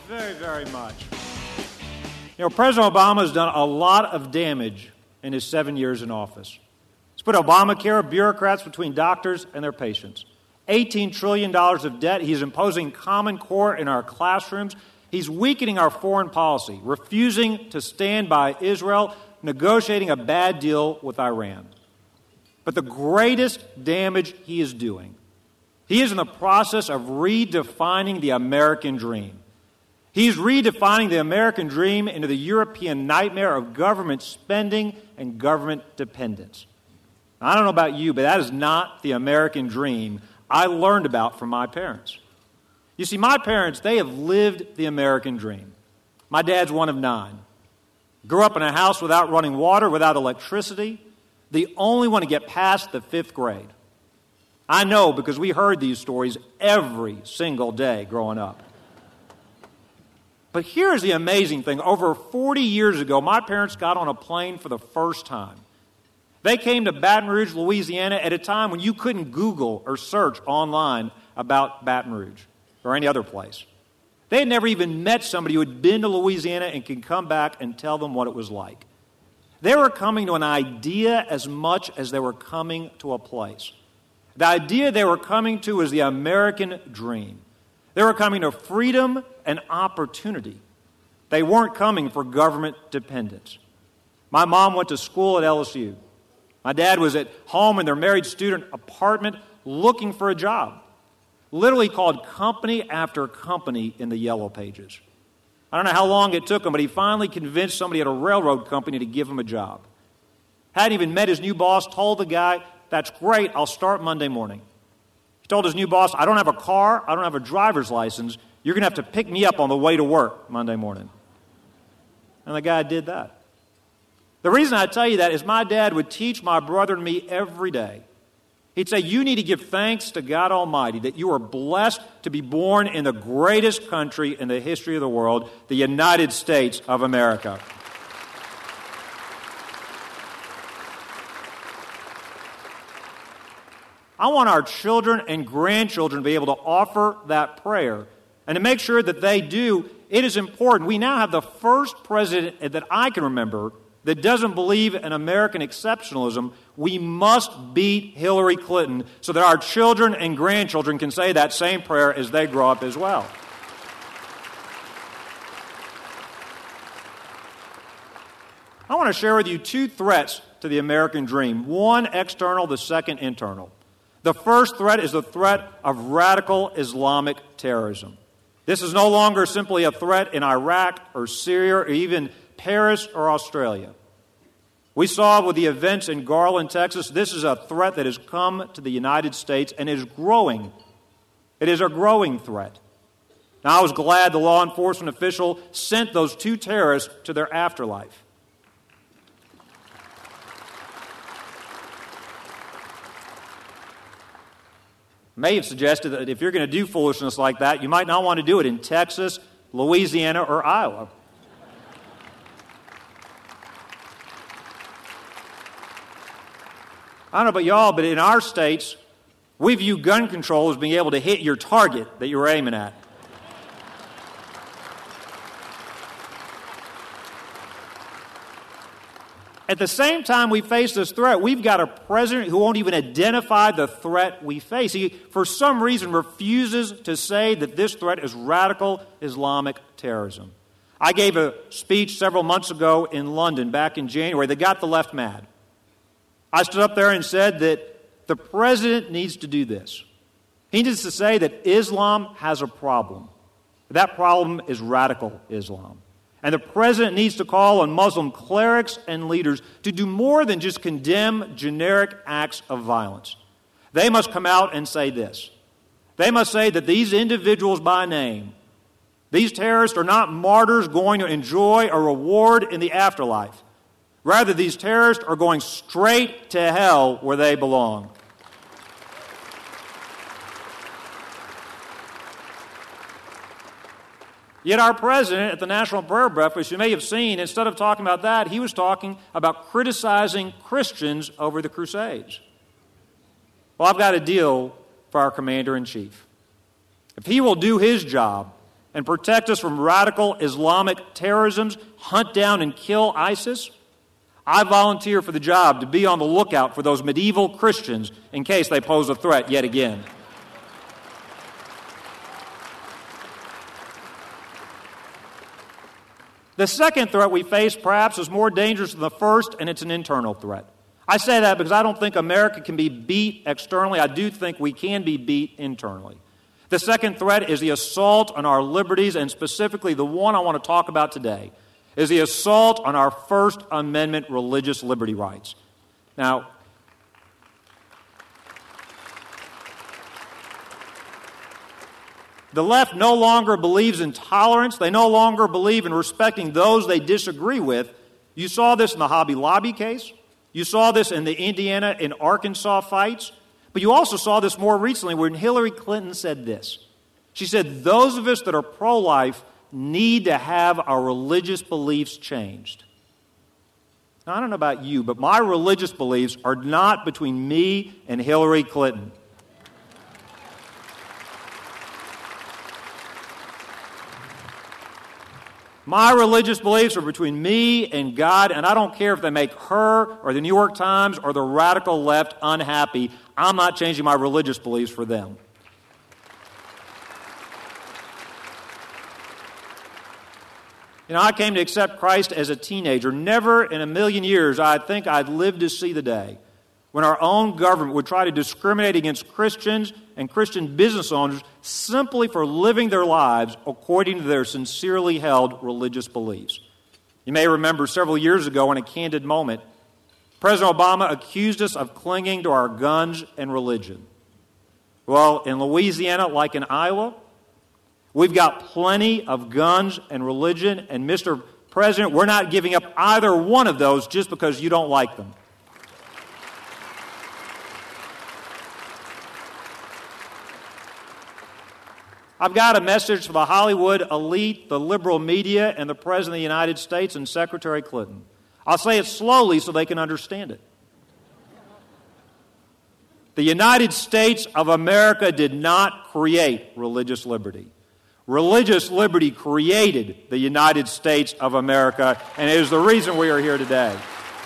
very, very much. You know, President Obama has done a lot of damage in his 7 years in office. He's put Obamacare bureaucrats between doctors and their patients. $18 trillion of debt. He's imposing Common Core in our classrooms. He's weakening our foreign policy, refusing to stand by Israel, negotiating a bad deal with Iran. But the greatest damage he is doing, he is in the process of redefining the American dream. He's redefining the American dream into the European nightmare of government spending and government dependence. I don't know about you, but that is not the American dream I learned about from my parents. You see, my parents, they have lived the American dream. My dad's one of 9. Grew up in a house without running water, without electricity, the only one to get past the 5th grade. I know because we heard these stories every single day growing up. But here's the amazing thing. Over 40 years ago, my parents got on a plane for the first time. They came to Baton Rouge, Louisiana, at a time when you couldn't Google or search online about Baton Rouge or any other place. They had never even met somebody who had been to Louisiana and could come back and tell them what it was like. They were coming to an idea as much as they were coming to a place. The idea they were coming to was the American dream. They were coming to freedom and opportunity. They weren't coming for government dependence. My mom went to school at LSU. My dad was at home in their married student apartment looking for a job. Literally called company after company in the yellow pages. I don't know how long it took him, but he finally convinced somebody at a railroad company to give him a job. Hadn't even met his new boss, told the guy, "That's great, I'll start Monday morning." He told his new boss, "I don't have a car, I don't have a driver's license. You're going to have to pick me up on the way to work Monday morning." And the guy did that. The reason I tell you that is my dad would teach my brother and me every day. He'd say, "You need to give thanks to God Almighty that you are blessed to be born in the greatest country in the history of the world, the United States of America." I want our children and grandchildren to be able to offer that prayer. And to make sure that they do, it is important. We now have the first president that I can remember that doesn't believe in American exceptionalism. We must beat Hillary Clinton so that our children and grandchildren can say that same prayer as they grow up as well. I want to share with you 2 threats to the American dream. One external, the second internal. The first threat is the threat of radical Islamic terrorism. This is no longer simply a threat in Iraq or Syria or even Paris or Australia. We saw with the events in Garland, Texas, this is a threat that has come to the United States and is growing. It is a growing threat. Now, I was glad the law enforcement official sent those 2 terrorists to their afterlife. May have suggested that if you're going to do foolishness like that, you might not want to do it in Texas, Louisiana, or Iowa. I don't know about y'all, but in our states, we view gun control as being able to hit your target that you were aiming at. At the same time we face this threat, we've got a president who won't even identify the threat we face. He, for some reason, refuses to say that this threat is radical Islamic terrorism. I gave a speech several months ago in London, back in January, that got the left mad. I stood up there and said that the president needs to do this. He needs to say that Islam has a problem. That problem is radical Islam. And the president needs to call on Muslim clerics and leaders to do more than just condemn generic acts of violence. They must come out and say this. They must say that these individuals by name, these terrorists are not martyrs going to enjoy a reward in the afterlife. Rather, these terrorists are going straight to hell where they belong. Yet our president at the National Prayer Breakfast, you may have seen, instead of talking about that, he was talking about criticizing Christians over the Crusades. Well, I've got a deal for our commander-in-chief. If he will do his job and protect us from radical Islamic terrorism, hunt down and kill ISIS, I volunteer for the job to be on the lookout for those medieval Christians in case they pose a threat yet again. The second threat we face perhaps is more dangerous than the first, and it's an internal threat. I say that because I don't think America can be beat externally. I do think we can be beat internally. The second threat is the assault on our liberties, and specifically the one I want to talk about today is the assault on our First Amendment religious liberty rights. Now, the left no longer believes in tolerance. They no longer believe in respecting those they disagree with. You saw this in the Hobby Lobby case. You saw this in the Indiana and Arkansas fights. But you also saw this more recently when Hillary Clinton said this. She said, those of us that are pro-life need to have our religious beliefs changed. Now, I don't know about you, but my religious beliefs are not between me and Hillary Clinton. My religious beliefs are between me and God, and I don't care if they make her or the New York Times or the radical left unhappy. I'm not changing my religious beliefs for them. You know, I came to accept Christ as a teenager. Never in a million years I think I'd live to see the day when our own government would try to discriminate against Christians and Christian business owners simply for living their lives according to their sincerely held religious beliefs. You may remember several years ago in a candid moment, President Obama accused us of clinging to our guns and religion. Well, in Louisiana, like in Iowa, we've got plenty of guns and religion, and Mr. President, we're not giving up either one of those just because you don't like them. I've got a message for the Hollywood elite, the liberal media, and the President of the United States and Secretary Clinton. I'll say it slowly so they can understand it. The United States of America did not create religious liberty. Religious liberty created the United States of America, and it is the reason we are here today.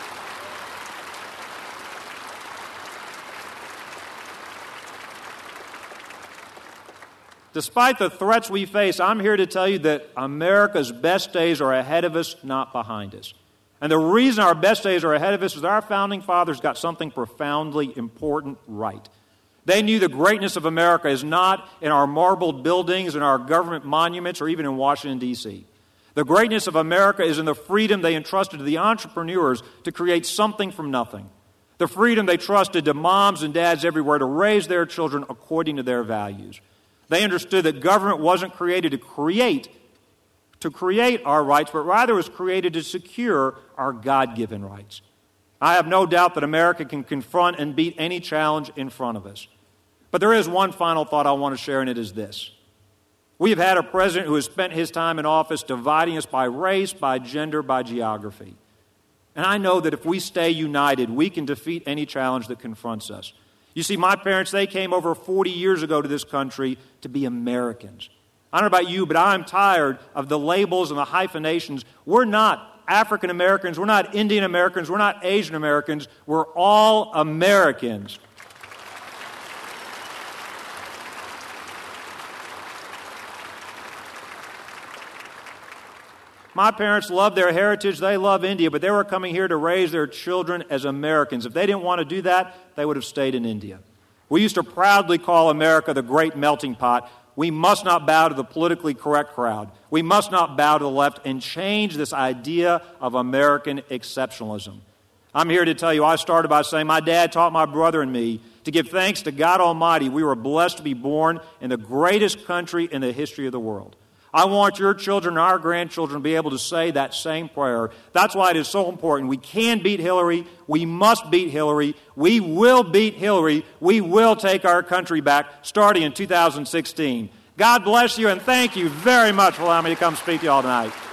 Despite the threats we face, I'm here to tell you that America's best days are ahead of us, not behind us. And the reason our best days are ahead of us is our founding fathers got something profoundly important right. They knew the greatness of America is not in our marbled buildings, in our government monuments, or even in Washington, D.C. The greatness of America is in the freedom they entrusted to the entrepreneurs to create something from nothing. The freedom they trusted to moms and dads everywhere to raise their children according to their values. They understood that government wasn't created to create our rights, but rather was created to secure our God-given rights. I have no doubt that America can confront and beat any challenge in front of us. But there is one final thought I want to share, and it is this. We have had a president who has spent his time in office dividing us by race, by gender, by geography. And I know that if we stay united, we can defeat any challenge that confronts us. You see, my parents, they came over 40 years ago to this country to be Americans. I don't know about you, but I'm tired of the labels and the hyphenations. We're not African Americans. We're not Indian Americans. We're not Asian Americans. We're all Americans. My parents love their heritage. They love India, but they were coming here to raise their children as Americans. If they didn't want to do that, they would have stayed in India. We used to proudly call America the great melting pot. We must not bow to the politically correct crowd. We must not bow to the left and change this idea of American exceptionalism. I'm here to tell you, I started by saying my dad taught my brother and me to give thanks to God Almighty. We were blessed to be born in the greatest country in the history of the world. I want your children and our grandchildren to be able to say that same prayer. That's why it is so important. We can beat Hillary. We must beat Hillary. We will beat Hillary. We will take our country back starting in 2016. God bless you, and thank you very much for allowing me to come speak to you all tonight.